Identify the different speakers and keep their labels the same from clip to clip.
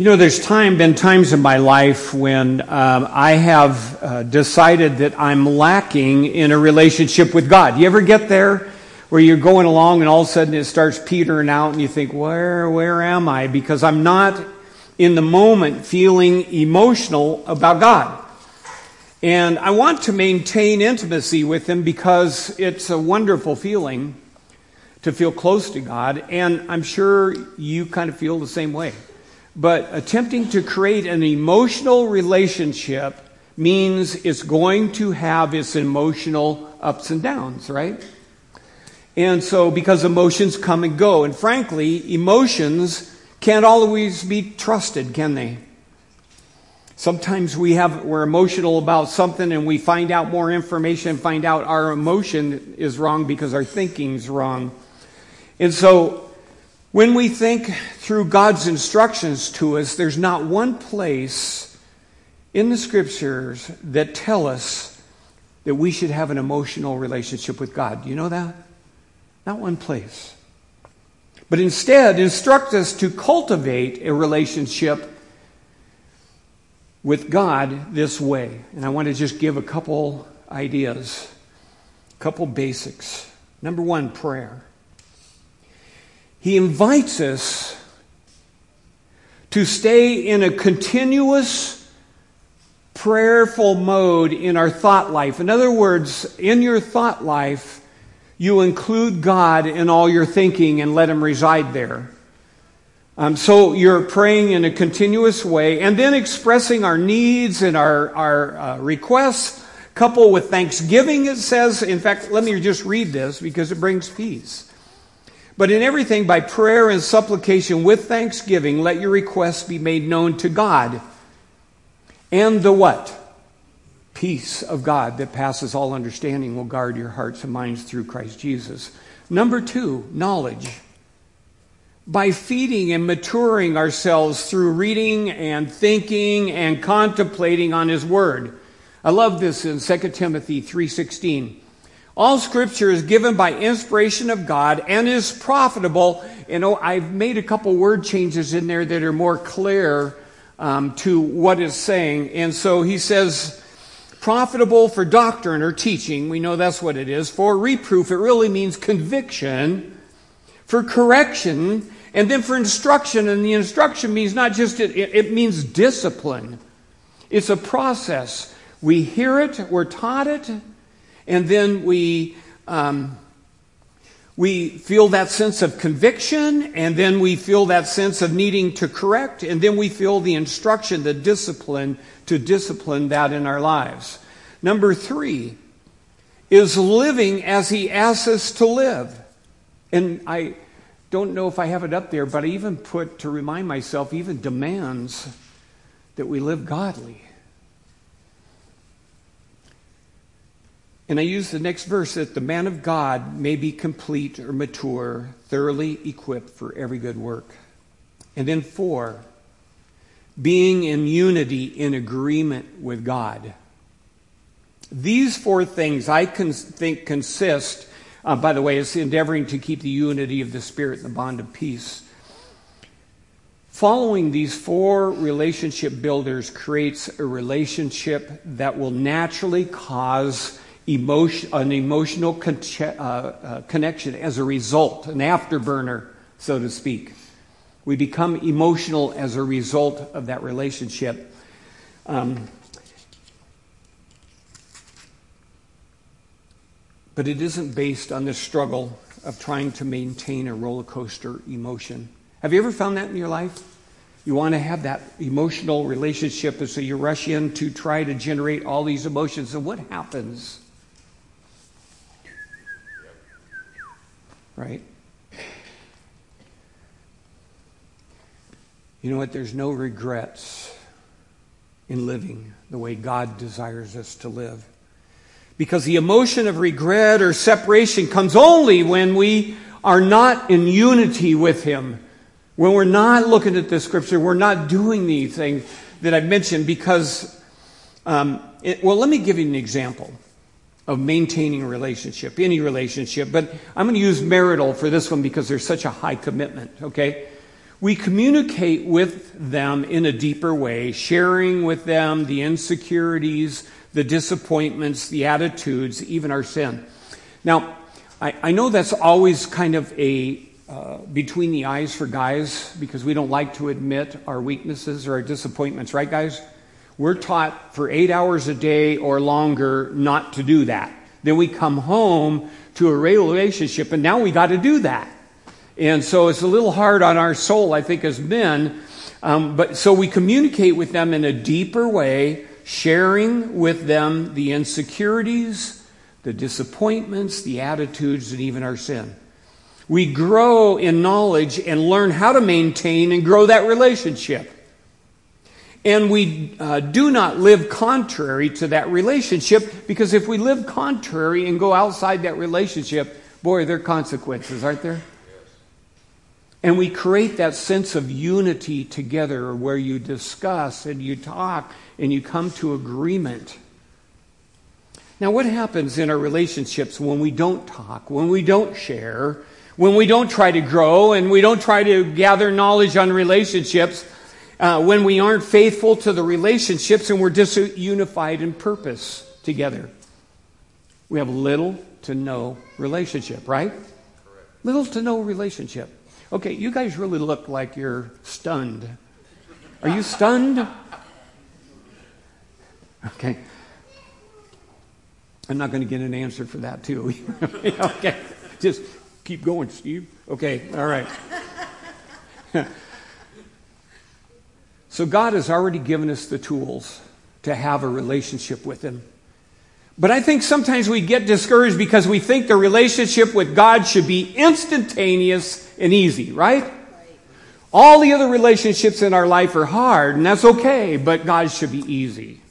Speaker 1: There's been times in my life when I have decided that I'm lacking in a relationship with God. You ever get there where you're going along and all of a sudden it starts petering out and you think, where am I? Because I'm not in the moment feeling emotional about God. And I want to maintain intimacy with Him because it's a wonderful feeling to feel close to God. And I'm sure you kind of feel the same way. But attempting to create an emotional relationship means it's going to have its emotional ups and downs, right? And so, because emotions come and go, and frankly, emotions can't always be trusted, can they? Sometimes we're emotional about something and we find out more information and find out our emotion is wrong because our thinking's wrong. And so, when we think through God's instructions to us, there's not one place in the Scriptures that tell us that we should have an emotional relationship with God. Do you know that? Not one place. But instead, instruct us to cultivate a relationship with God this way. And I want to just give a couple ideas, a couple basics. Number one, prayer. He invites us to stay in a continuous prayerful mode in our thought life. In other words, in your thought life, you include God in all your thinking and let Him reside there. So you're praying in a continuous way and then expressing our needs and our requests, coupled with thanksgiving, it says. In fact, let me just read this because it brings peace. But in everything, by prayer and supplication with thanksgiving, let your requests be made known to God. And the what? Peace of God that passes all understanding will guard your hearts and minds through Christ Jesus. Number two, knowledge. By feeding and maturing ourselves through reading and thinking and contemplating on His Word. I love this in 2 Timothy 3:16. All Scripture is given by inspiration of God and is profitable. I've made a couple word changes in there that are more clear to what it's saying. And so he says, profitable for doctrine or teaching. We know that's what it is. For reproof, it really means conviction. For correction, and then for instruction. And the instruction means not just, it means discipline. It's a process. We hear it, we're taught it, and then we feel that sense of conviction, and then we feel that sense of needing to correct, and then we feel the instruction, the discipline, to discipline that in our lives. Number three is living as He asks us to live. And I don't know if I have it up there, but I even put, to remind myself, even demands that we live godly. And I use the next verse, that the man of God may be complete or mature, thoroughly equipped for every good work. And then 4, being in unity, in agreement with God. These 4 things I think consist, by the way, it's endeavoring to keep the unity of the Spirit and the bond of peace. Following these 4 relationship builders creates a relationship that will naturally cause an emotional connection as a result, an afterburner, so to speak. We become emotional as a result of that relationship. But it isn't based on the struggle of trying to maintain a roller coaster emotion. Have you ever found that in your life? You want to have that emotional relationship, and so you rush in to try to generate all these emotions, and what happens? Right? You know what? There's no regrets in living the way God desires us to live. Because the emotion of regret or separation comes only when we are not in unity with Him. When we're not looking at the Scripture, we're not doing these things that I've mentioned because, let me give you an example of maintaining a relationship, any relationship. But I'm going to use marital for this one because there's such a high commitment, okay? We communicate with them in a deeper way, sharing with them the insecurities, the disappointments, the attitudes, even our sin. Now, I know that's always kind of a between the eyes for guys, because we don't like to admit our weaknesses or our disappointments, right, guys? We're taught for 8 hours a day or longer not to do that. Then we come home to a relationship, and now we got to do that. And so it's a little hard on our soul, I think, as men. But so we communicate with them in a deeper way, sharing with them the insecurities, the disappointments, the attitudes, and even our sin. We grow in knowledge and learn how to maintain and grow that relationship. And we do not live contrary to that relationship, because if we live contrary and go outside that relationship, boy, there are consequences, aren't there? And we create that sense of unity together where you discuss and you talk and you come to agreement. Now, what happens in our relationships when we don't talk, when we don't share, when we don't try to grow and we don't try to gather knowledge on relationships, when we aren't faithful to the relationships and we're disunified in purpose together? We have little to no relationship, right? Correct. Little to no relationship. Okay, you guys really look like you're stunned. Are you stunned? Okay. I'm not going to get an answer for that, too. Okay, just keep going, Steve. Okay, all right. So God has already given us the tools to have a relationship with Him. But I think sometimes we get discouraged because we think the relationship with God should be instantaneous and easy, right? All the other relationships in our life are hard, and that's okay, but God should be easy.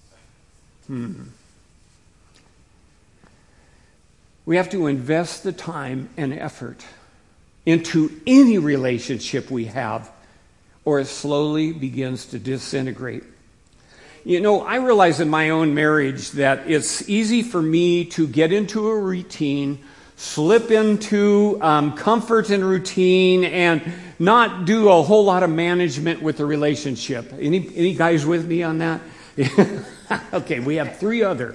Speaker 1: We have to invest the time and effort into any relationship we have, or it slowly begins to disintegrate. You know, I realize in my own marriage that it's easy for me to get into a routine, slip into comfort and routine, and not do a whole lot of management with the relationship. Any guys with me on that? Okay, we have 3 other.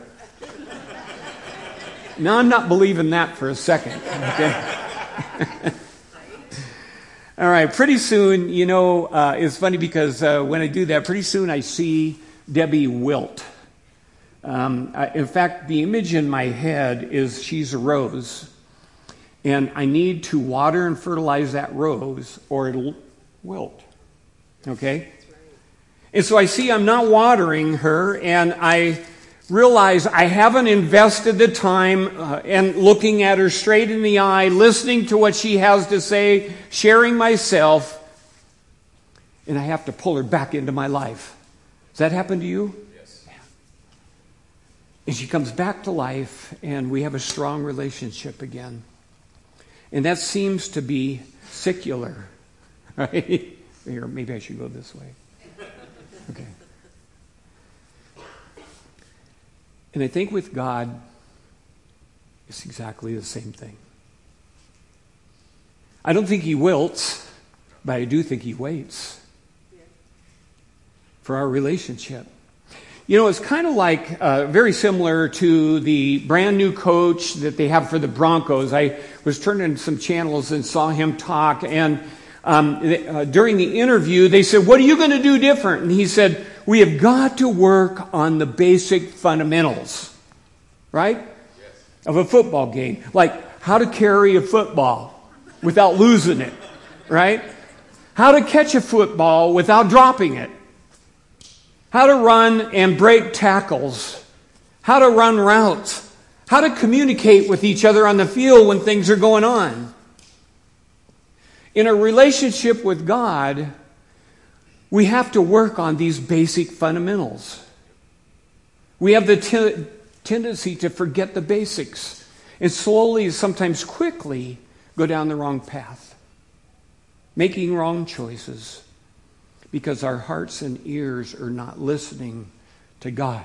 Speaker 1: Now, I'm not believing that for a second. Okay. All right, pretty soon, you know, it's funny because when I do that, pretty soon I see Debbie wilt. In fact, the image in my head is she's a rose, and I need to water and fertilize that rose or it'll wilt. Okay? And so I see I'm not watering her, and I realize I haven't invested the time and looking at her straight in the eye, listening to what she has to say, sharing myself, and I have to pull her back into my life. Does that happen to you? Yes. Yeah. And she comes back to life, and we have a strong relationship again. And that seems to be secular, right? Here, maybe I should go this way. Okay. And I think with God, it's exactly the same thing. I don't think He wilts, but I do think He waits for our relationship. You know, it's kind of like very similar to the brand new coach that they have for the Broncos. I was turning some channels and saw him talk, and during the interview, they said, "What are you going to do different?" And he said, "We have got to work on the basic fundamentals," right? Yes. Of a football game. Like how to carry a football without losing it, right? How to catch a football without dropping it. How to run and break tackles. How to run routes. How to communicate with each other on the field when things are going on. In a relationship with God, we have to work on these basic fundamentals. We have the tendency to forget the basics and slowly, sometimes quickly, go down the wrong path, making wrong choices because our hearts and ears are not listening to God,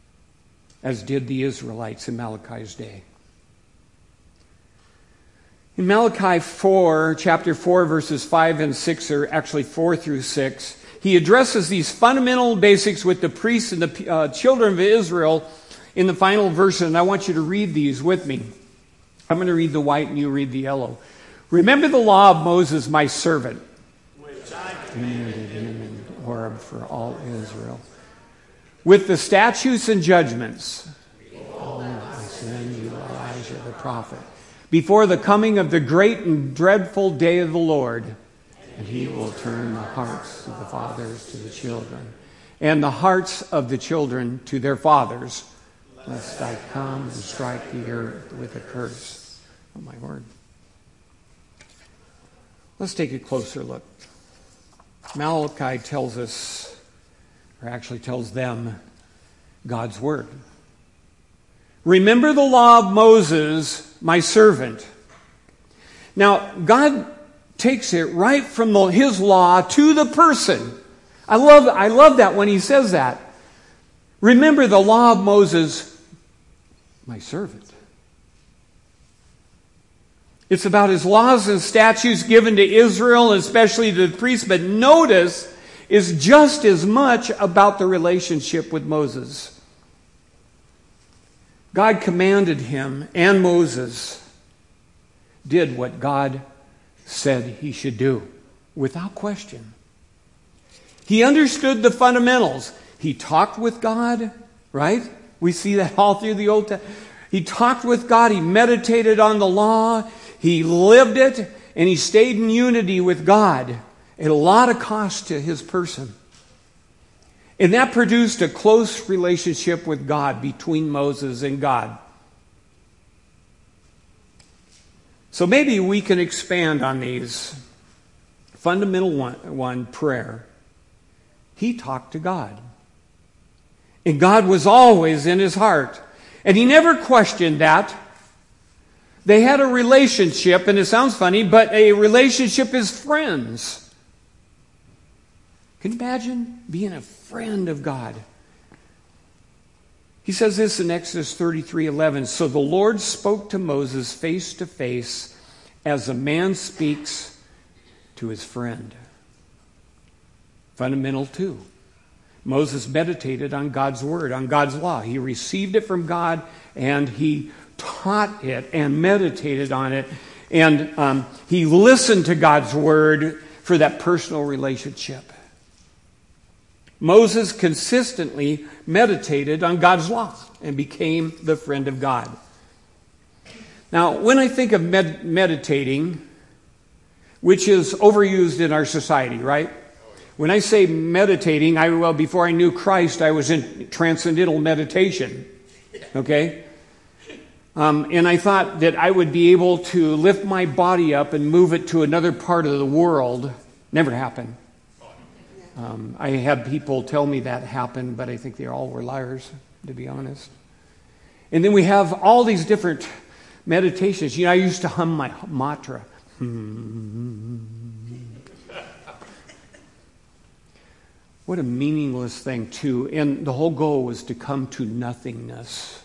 Speaker 1: as did the Israelites in Malachi's day. In Malachi 4, chapter 4, verses 5 and 6, or actually 4 through 6, he addresses these fundamental basics with the priests and the children of Israel in the final verse, and I want you to read these with me. I'm going to read the white and you read the yellow. Remember the law of Moses, my servant, which I commanded in Horeb for all Israel, with the statutes and judgments. Behold, I send you Elijah the prophet, before the coming of the great and dreadful day of the Lord. And he will turn the hearts of the fathers to the children, and the hearts of the children to their fathers, lest I come and strike the earth with a curse. Oh, my word. Let's take a closer look. Malachi tells us, or actually tells them, God's word. Remember the law of Moses, my servant. Now, God takes it right from his law to the person. I love that when he says that. Remember the law of Moses, my servant. It's about his laws and statutes given to Israel, and especially to the priests, but notice is just as much about the relationship with Moses. God commanded him, and Moses did what God said he should do, without question. He understood the fundamentals. He talked with God, right? We see that all through the Old Testament. He talked with God. He meditated on the law. He lived it, and he stayed in unity with God at a lot of cost to his person. And that produced a close relationship with God between Moses and God. So maybe we can expand on these. Fundamental one, prayer. He talked to God. And God was always in his heart. And he never questioned that. They had a relationship, and it sounds funny, but a relationship as friends. Can you imagine being a friend of God? He says this in Exodus 33:11. So the Lord spoke to Moses face to face as a man speaks to his friend. Fundamental too. Moses meditated on God's word, on God's law. He received it from God, and he taught it and meditated on it. And he listened to God's word for that personal relationship. Moses consistently meditated on God's law and became the friend of God. Now, when I think of meditating, which is overused in our society, right? When I say meditating, before I knew Christ, I was in transcendental meditation. Okay? And I thought that I would be able to lift my body up and move it to another part of the world. Never happened. I had people tell me that happened, but I think they all were liars, to be honest. And then we have all these different meditations. You know, I used to hum my mantra. What a meaningless thing, too. And the whole goal was to come to nothingness.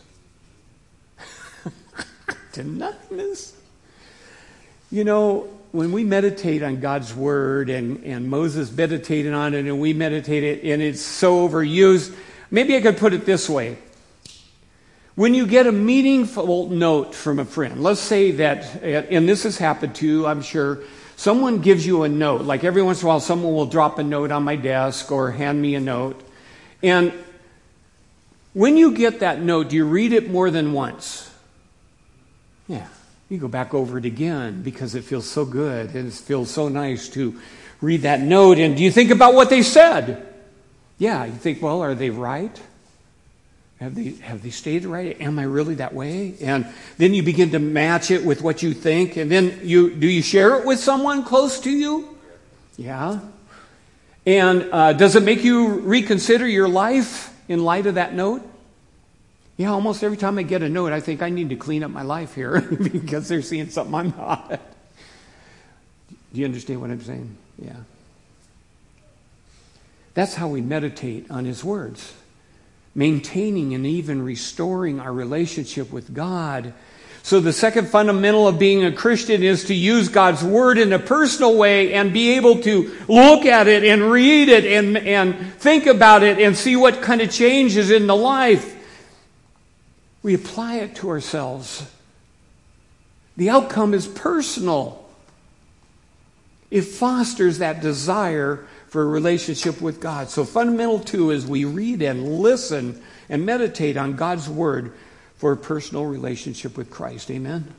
Speaker 1: To nothingness? You know, when we meditate on God's word, and Moses meditated on it, and we meditated, and it's so overused, maybe I could put it this way. When you get a meaningful note from a friend, let's say that, and this has happened to you, I'm sure, someone gives you a note. Like every once in a while, someone will drop a note on my desk or hand me a note. And when you get that note, do you read it more than once? Yeah. You go back over it again because it feels so good and it feels so nice to read that note. And do you think about what they said? Yeah, you think, well, are they right? Have they stated right? Am I really that way? And then you begin to match it with what you think. And then do you share it with someone close to you? Yeah. And does it make you reconsider your life in light of that note? Yeah, almost every time I get a note, I think I need to clean up my life here because they're seeing something I'm not. Do you understand what I'm saying? Yeah. That's how we meditate on His words. Maintaining and even restoring our relationship with God So the second fundamental of being a Christian is to use God's Word in a personal way and be able to look at it and read it and think about it and see what kind of changes in the life. We apply it to ourselves. The outcome is personal. It fosters that desire for a relationship with God. So fundamental 2 is we read and listen and meditate on God's Word for a personal relationship with Christ. Amen?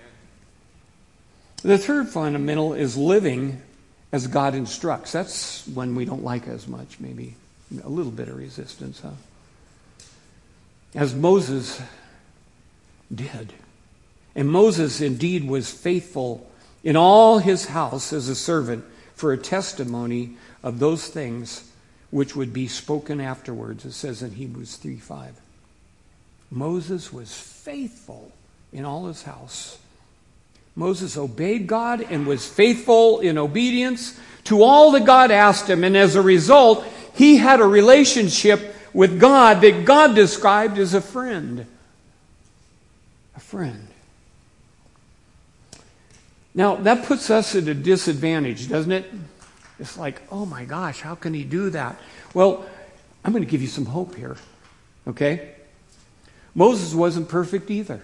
Speaker 1: The third fundamental is living as God instructs. That's one we don't like as much, maybe. A little bit of resistance, huh? As Moses did. And Moses indeed was faithful in all his house as a servant for a testimony of those things which would be spoken afterwards. It says in Hebrews 3:5. Moses was faithful in all his house. Moses obeyed God and was faithful in obedience to all that God asked him. And as a result, he had a relationship with God that God described as a friend. A friend. Now, that puts us at a disadvantage, doesn't it? It's like, oh my gosh, how can he do that? Well, I'm going to give you some hope here. Okay? Moses wasn't perfect either.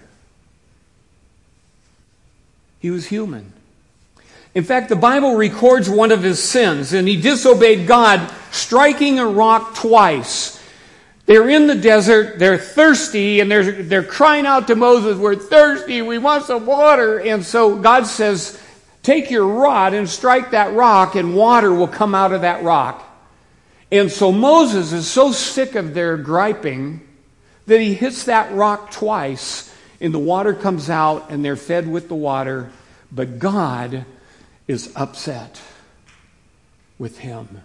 Speaker 1: He was human. In fact, the Bible records one of his sins, and he disobeyed God, striking a rock twice. They're in the desert, they're thirsty, and they're crying out to Moses, we're thirsty, we want some water. And so God says, take your rod and strike that rock, and water will come out of that rock. And so Moses is so sick of their griping that he hits that rock twice, and the water comes out, and they're fed with the water. But God is upset with him.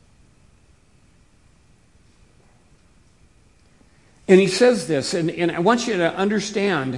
Speaker 1: And he says this, and I want you to understand,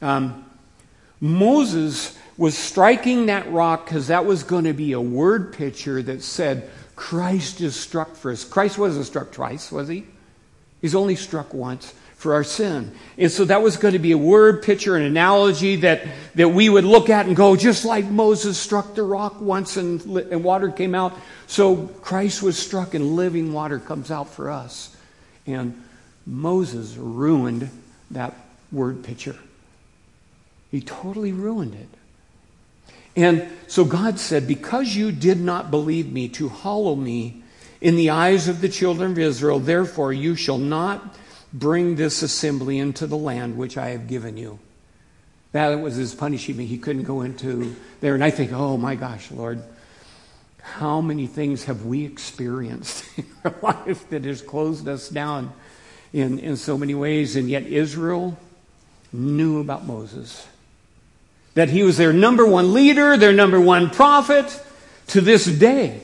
Speaker 1: Moses was striking that rock because that was going to be a word picture that said, Christ is struck for us. Christ wasn't struck twice, was he? He's only struck once for our sin. And so that was going to be a word picture, an analogy that we would look at and go, just like Moses struck the rock once and water came out, so Christ was struck and living water comes out for us. And Moses ruined that word picture. He totally ruined it. And so God said, because you did not believe me to hallow me in the eyes of the children of Israel, therefore you shall not bring this assembly into the land which I have given you. That was his punishment. He couldn't go into there. And I think, oh my gosh, Lord, how many things have we experienced in our life that has closed us down in so many ways? And yet Israel knew about Moses. That he was their number one leader, their number one prophet to this day.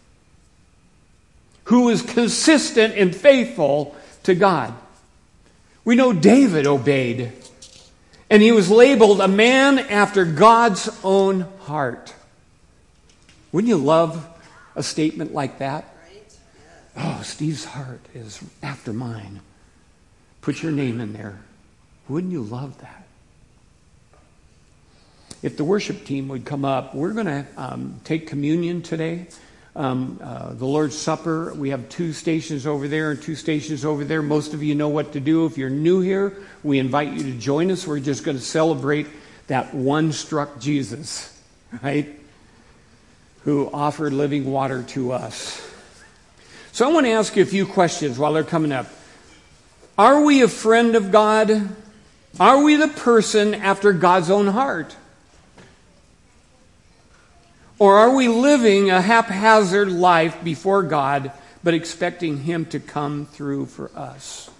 Speaker 1: Who was consistent and faithful to God. We know David obeyed. And he was labeled a man after God's own heart. Wouldn't you love a statement like that? Oh, Steve's heart is after mine. Put your name in there. Wouldn't you love that? If the worship team would come up, we're going to take communion today. The Lord's Supper, we have 2 stations over there and 2 stations over there. Most of you know what to do. If you're new here, we invite you to join us. We're just going to celebrate that one struck Jesus, right? Who offered living water to us. So I want to ask you a few questions while they're coming up. Are we a friend of God? Are we the person after God's own heart? Or are we living a haphazard life before God, but expecting Him to come through for us?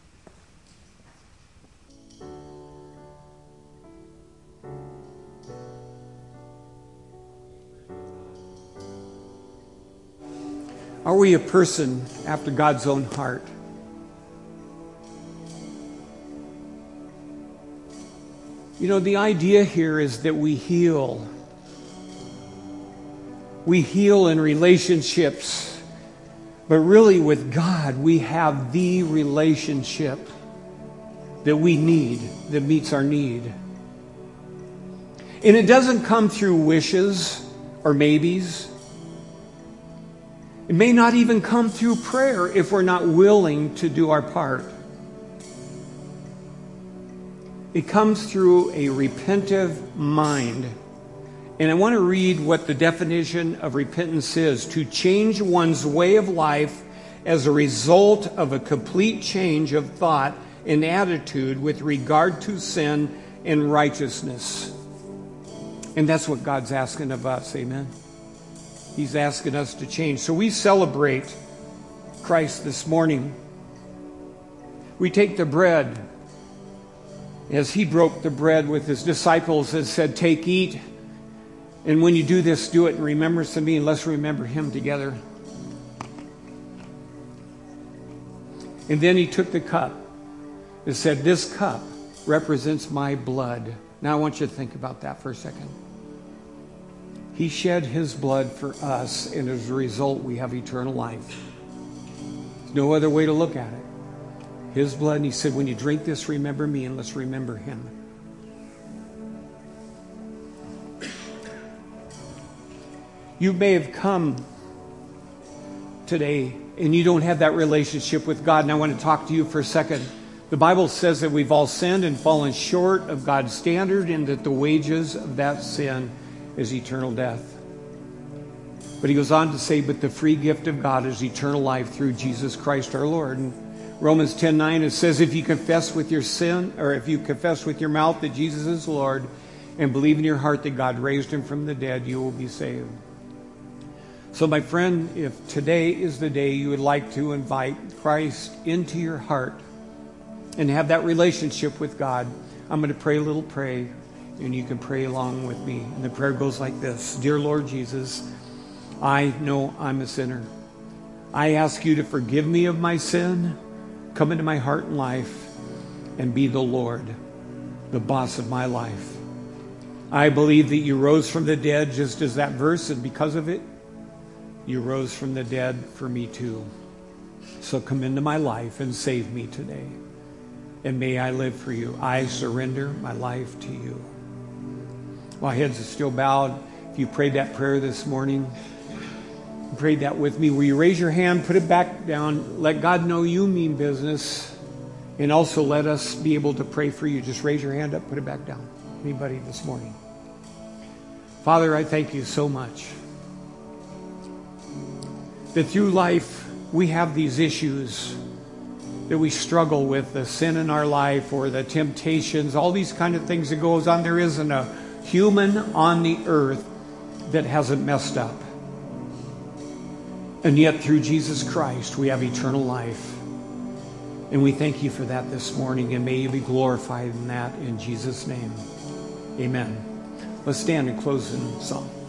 Speaker 1: Are we a person after God's own heart? You know, the idea here is that we heal. We heal in relationships, but really with God, we have the relationship that we need, that meets our need. And it doesn't come through wishes or maybes. It may not even come through prayer if we're not willing to do our part. It comes through a repentive mind. And I want to read what the definition of repentance is: to change one's way of life as a result of a complete change of thought and attitude with regard to sin and righteousness. And that's what God's asking of us, amen? He's asking us to change. So we celebrate Christ this morning. We take the bread, as he broke the bread with his disciples and said, "Take, eat. And when you do this, do it in remembrance of me, and let's remember him together." And then he took the cup and said, "This cup represents my blood." Now I want you to think about that for a second. He shed his blood for us, and as a result, we have eternal life. There's no other way to look at it. His blood, and he said, "When you drink this, remember me, and let's remember him." You may have come today and you don't have that relationship with God, and I want to talk to you for a second. The Bible says that we've all sinned and fallen short of God's standard, and that the wages of that sin is eternal death. But he goes on to say, but the free gift of God is eternal life through Jesus Christ our Lord. And Romans 10:9, it says, if you confess with your mouth that Jesus is Lord and believe in your heart that God raised him from the dead, you will be saved. So my friend, if today is the day you would like to invite Christ into your heart and have that relationship with God, I'm going to pray a little prayer, and you can pray along with me. And the prayer goes like this: Dear Lord Jesus, I know I'm a sinner. I ask you to forgive me of my sin, come into my heart and life, and be the Lord, the boss of my life. I believe that you rose from the dead just as that verse, and because of it, you rose from the dead for me too. So come into my life and save me today. And may I live for you. I surrender my life to you. While heads are still bowed, if you prayed that prayer this morning, prayed that with me, will you raise your hand, put it back down, let God know you mean business, and also let us be able to pray for you. Just raise your hand up, put it back down. Anybody this morning? Father, I thank you so much that through life we have these issues that we struggle with, the sin in our life or the temptations, all these kind of things that goes on. There isn't a human on the earth that hasn't messed up. And yet through Jesus Christ we have eternal life. And we thank you for that this morning, and may you be glorified in that in Jesus' name. Amen. Let's stand and close in song.